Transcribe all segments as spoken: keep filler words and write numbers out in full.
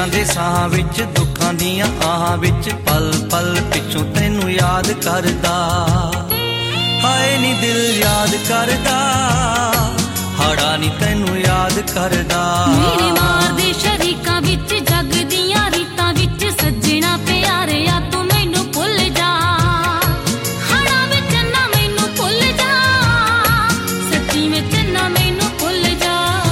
ਜਾਂਦੇ ਸਾਹਾਂ ਵਿੱਚ, ਦੁੱਖਾਂ ਦੀਆਂ ਆਹਾਂ ਵਿੱਚ, ਪਲ ਪਲ ਪਿੱਛੋਂ ਤੈਨੂੰ ਯਾਦ ਕਰਦਾ। ਹਾਏ ਨੀ ਦਿਲ ਯਾਦ ਕਰਦਾ, ਹਾੜਾ ਨੀ ਤੈਨੂੰ ਯਾਦ ਕਰਦਾ। ਮੇਰੇ ਮਾਰਦੇ ਸ਼ਰੀਕਾਂ ਵਿੱਚ, ਜੱਗ ਦੀਆਂ ਰੀਤਾਂ ਵਿੱਚ, ਸੱਜਣਾ ਪਿਆਰਿਆ ਤੂੰ ਮੈਨੂੰ ਭੁੱਲ ਜਾ। ਹਾੜਾ ਵਿੱਚ ਨਾ ਮੈਨੂੰ ਭੁੱਲ ਜਾ, ਸੱਚੀ ਵਿੱਚ ਨਾ ਮੈਨੂੰ ਭੁੱਲ ਜਾ।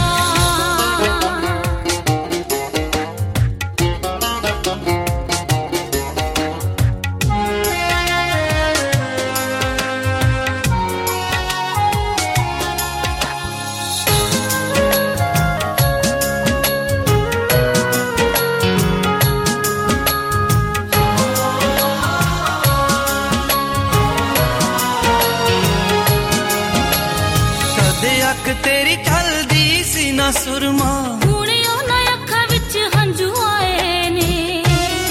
ਅੱਖ ਤੇਰੀ ਚੱਲਦੀ ਸੀ ਨਾ ਸੁਰਮਾ, ਹੁਣ ਉਹਨਾਂ ਅੱਖਾਂ ਵਿੱਚ ਹੰਝੂ ਆਏ ਨੇ।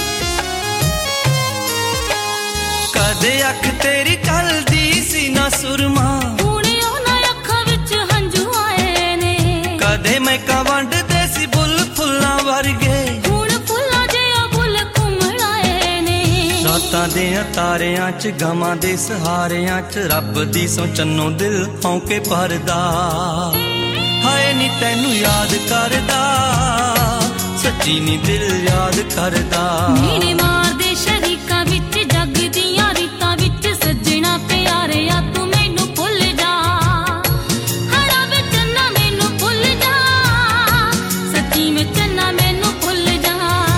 ਕਦੇ ਅੱਖ ਤੇਰੀ ਚੱਲਦੀ ਸੀ ਨਾ ਸੁਰਮਾ, ਹੁਣ ਉਹਨਾਂ ਅੱਖਾਂ ਵਿੱਚ ਹੰਝੂ ਆਏ ਨੇ। ਕਦੇ ਮਹਿਕਾਂ ਵੰਡਦੇ ਸੀ ਬੁੱਲ ਫੁੱਲਾਂ ਵਰਗੇ, ਹੁਣ ਫੁੱਲਾਂ ਜਿਹੇ ਬੁੱਲ ਘੁੰਮਣ ਆਏ ਨੇ। ਰਾਤਾਂ ਦੇ ਤਾਰਿਆਂ ਚ, ਗਮਾਂ ਦੇ ਸਹਾਰਿਆਂ ਚ, ਰੱਬ ਦੀ ਸੌ ਚੰਨੋਂ ਦਿਲ ਹੌਂਕੇ ਭਰਦਾ। ਹਾਏ ਨੀ ਤੈਨੂੰ ਯਾਦ ਕਰਦਾ, ਸੱਚੀ ਨੀ ਦਿਲ ਯਾਦ ਕਰਦਾ। ਮੇਰੇ ਮਾਰਦੇ ਸ਼ਰੀਕਾਂ ਵਿੱਚ, ਜੱਗ ਦੀਆਂ ਰੀਤਾਂ ਵਿੱਚ, ਸੱਜਣਾ ਪਿਆਰਿਆ ਤੂੰ ਮੈਨੂੰ ਭੁੱਲ ਜਾ। ਹਾੜਾ ਵਿੱਚ ਨਾ ਮੈਨੂੰ ਭੁੱਲ ਜਾ, ਸੱਚੀ ਵਿੱਚ ਨਾ ਮੈਨੂੰ ਭੁੱਲ ਜਾ।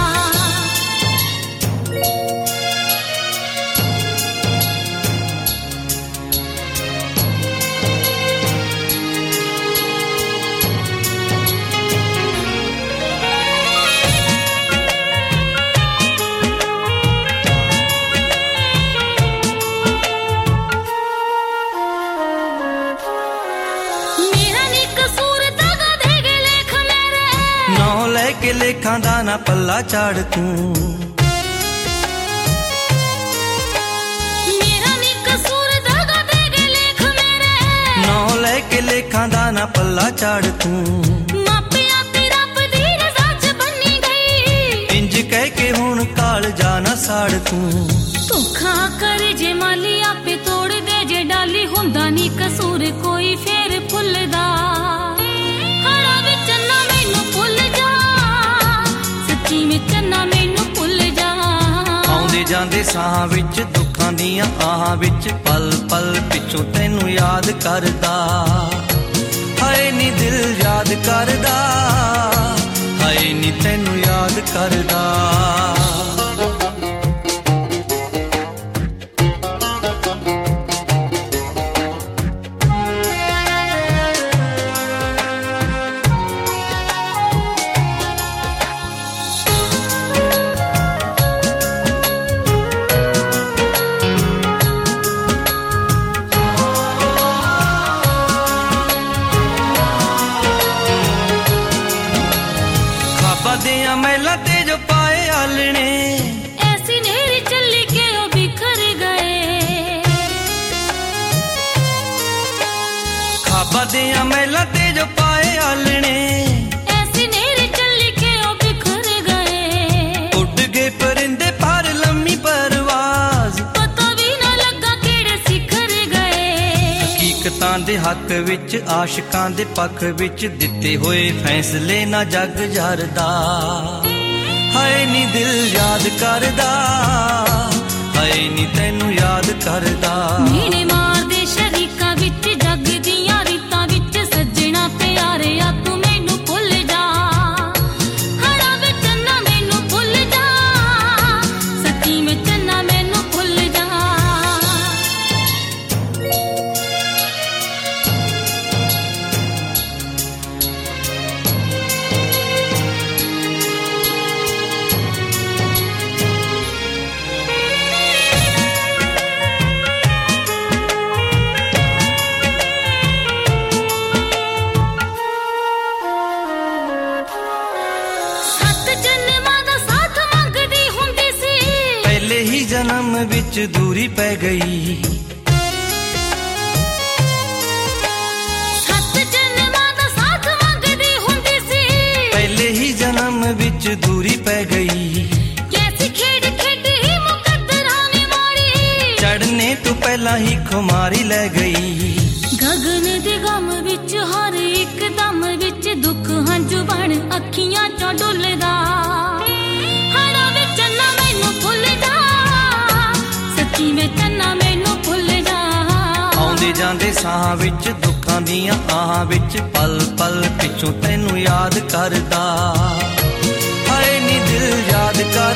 ਕੇ ਲੇਖਾਂ ਦਾ ਨਾ ਪੱਲਾ ਝਾੜ ਤੂੰ, ਮੇਰਾ ਨੀ ਕਸੂਰ ਦਗਾ ਦੇ ਗਏ ਲੇਖ ਮੇਰੇ। ਨੌ ਲੈ ਕੇ ਲੇਖਾਂ ਦਾ ਨਾ ਪੱਲਾ ਝਾੜ ਤੂੰ, ਮਾਪਿਆਂ ਤੇ ਰੱਬ ਦੀ ਰਜ਼ਾ ਚ ਬੰਨੀ ਗਈ। ਇੰਜ ਕਹਿ ਕੇ ਹੁਣ ਕਾਲ ਜਾ ਨਾ ਸਾੜ ਤੂੰ। ਧੋਖਾ ਕਰ ਜੇ ਮਾਲੀ ਆਪੇ ਤੋੜ ਦੇ ਜੇ ਡਾਲੀ, ਹੁੰਦਾ ਨੀ ਕਸੂਰ ਕੋਈ ਫੇਰ ਭੁੱਲਦਾ। ਹਾੜਾ ਵਿੱਚ ਨਾ ਮੈਨੂੰ ਭੁੱਲ ਜਾ, ਸੱਚੀ ਵਿੱਚ ਨਾ ਮੈਨੂੰ ਭੁੱਲ ਜਾ। ਆਉਂਦੇ ਜਾਂਦੇ ਸਾਹਾਂ ਵਿੱਚ, ਦੁੱਖਾਂ ਦੀਆਂ ਆਹਾਂ ਵਿੱਚ, ਪਲ ਪਲ ਪਿੱਛੋਂ ਤੈਨੂੰ ਯਾਦ ਕਰਦਾ। ਹਾਏ ਨੀ ਦਿਲ ਯਾਦ ਕਰਦਾ, ਹਾਏ ਨੀ ਤੈਨੂੰ ਯਾਦ ਕਰਦਾ। ਦੀਆਂ ਮਹਿਲਾਂ ਤੇ ਜੋ ਪਾਏ ਆਲਣੇ, ਐਸੀ ਨੇਰੀ ਚੱਲੀ ਕੇ ਉਹ ਬਿਖਰ ਗਏ। ਖਾਬਾਂ ਦੀਆਂ ਮਹਿਲਾਂ ਤੇ ਜੋ ਪਾਏ ਆਲਣੇ, ਐਸੀ ਨੇਰੀ ਚੱਲੀ ਕੇ ਉਹ ਬਿਖਰ ਗਏ। ਉੱਡ ਗਏ ਪਰਿੰਦੇ ਪਰ ਲੰਮੀ ਪਰਵਾਜ਼, ਪਤਾ ਵੀ ਨਾ ਲੱਗਾ ਕਿਹੜੇ ਸਿਖਰ ਗਏ। ਹਕੀਕਤਾਂ ਦੇ ਹੱਕ ਵਿੱਚ, ਆਸ਼ਿਕਾਂ ਦੇ ਪੱਖ ਵਿੱਚ, ਦਿੱਤੇ ਹੋਏ ਫੈਸਲੇ ਨਾ ਜੱਗ ਜਰਦਾ। ਹਾਏ ਨੀ ਦਿਲ ਯਾਦ ਕਰਦਾ, ਹਾਏ ਨੀ ਤੈਨੂੰ ਯਾਦ ਕਰਦਾ। ਮੇਰੇ ਮਾਰਦੇ ਸ਼ਰੀਕਾਂ ਵਿੱਚ, ਜੱਗ ਦੀਆਂ ਰੀਤਾਂ ਵਿੱਚ, ਸੱਜਣਾ ਪਿਆਰਿਆ ਤੂੰ ਮੈਨੂੰ ਭੁੱਲ ਜਾ। ਹਾੜਾ ਵਿੱਚ ਨਾ ਮੈਨੂੰ ਭੁੱਲ ਜਾ, ਸੱਚੀ ਵਿੱਚ ਨਾ ਮੈਨੂੰ ਭੁੱਲ ਜਾ। ਜਨਮ ਵਿੱਚ ਦੂਰੀ ਪੈ ਗਈ, ਸੱਤ ਜਨਮਾਂ ਦਾ ਸਾਥ ਮੰਗਦੀ ਹੁੰਦੀ ਸੀ। ਪਹਿਲੇ ਹੀ ਜਨਮ ਵਿੱਚ ਦੂਰੀ ਪੈ ਗਈ। ਕੈਸੀ ਖੇਡ ਖੇਡੀ ਮੁਕੱਦਰਾਂ ਨੇ ਮਾਰੀ, ਚੜਨੇ ਤੋਂ ਪਹਿਲਾਂ ਹੀ ਖੁਮਾਰੀ ਲੈ ਗਈ। ਗਗਨ ਦੇ ਗਮ ਵਿੱਚ ਹਰ ਇੱਕ ਦਮ ਵਿੱਚ ਦੁੱਖ ਹੰਝੂ ਬਣ ਅੱਖੀਆਂ ਚੋਂ ਡੁੱਲਦਾ। ਹੜਾ ਵਿੱਚ ਨਾ ਮੈਨੂੰ ਭੁੱਲ ਜਾ, ਸੱਚੀ ਵਿੱਚ ਨਾ ਮੈਨੂੰ ਭੁੱਲ ਜਾ। ਆਉਂਦੇ ਜਾਂਦੇ ਸਾਹਾਂ ਵਿੱਚ ਦੁੱਖਾਂ ਦੀਆਂ ਆਹਾਂ ਵਿੱਚ ਪਲ ਪਲ ਪਿੱਛੋਂ ਤੈਨੂੰ ਯਾਦ ਕਰਦਾ। ਹਾਏ ਨੀ ਦਿਲ ਯਾਦ ਕਰ